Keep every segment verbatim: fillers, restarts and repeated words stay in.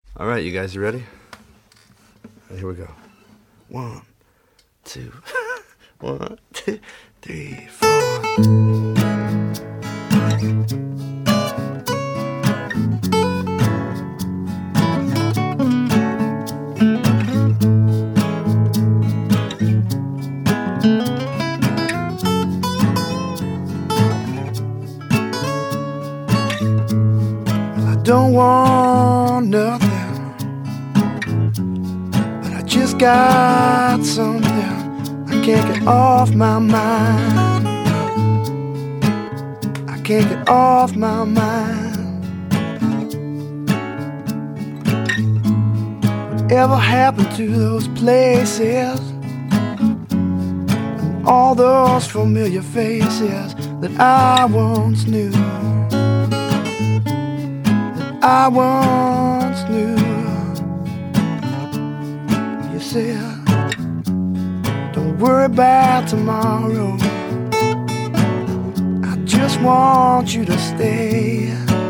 All right, you guys, you ready? Right, here we go. One, two, one, two, three, four. Don't want nothing, but I just got something I can't get off my mind. I can't get off my mind. Whatever happened to those places and all those familiar faces that I once knew? I once knew. You said, don't worry about tomorrow, I just want you to stay,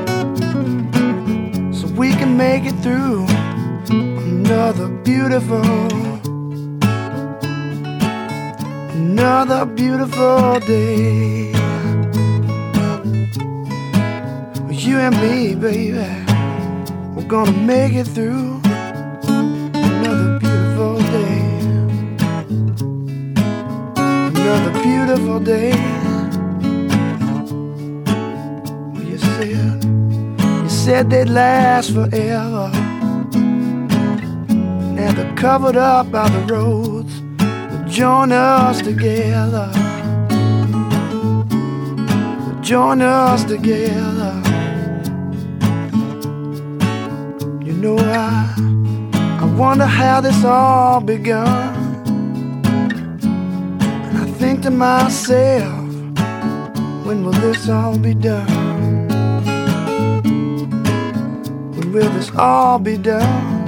so we can make it through another beautiful, another beautiful day. You and me, baby, we're gonna make it through another beautiful day. Another beautiful day. You said, you said they'd last forever. Now they're covered up by the roads that join us together. That join us together. You know, I, I wonder how this all begun. And I think to myself, when will this all be done? When will this all be done?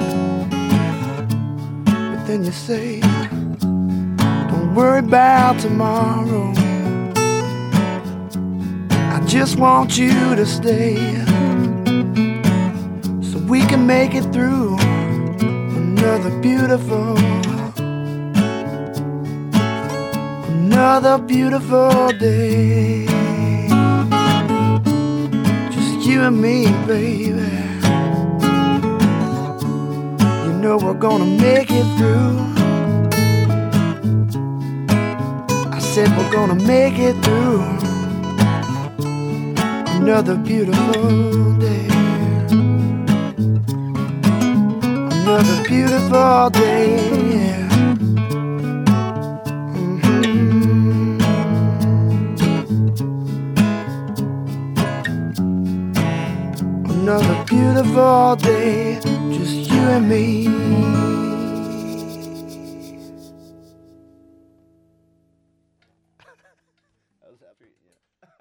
But then you say, don't worry about tomorrow, I just want you to stay, we can make it through another beautiful, another beautiful day. Just you and me, baby. You know we're gonna make it through. I said we're gonna make it through another beautiful day. Another beautiful day. Mm-hmm. Another beautiful day, just you and me. That was after, yeah.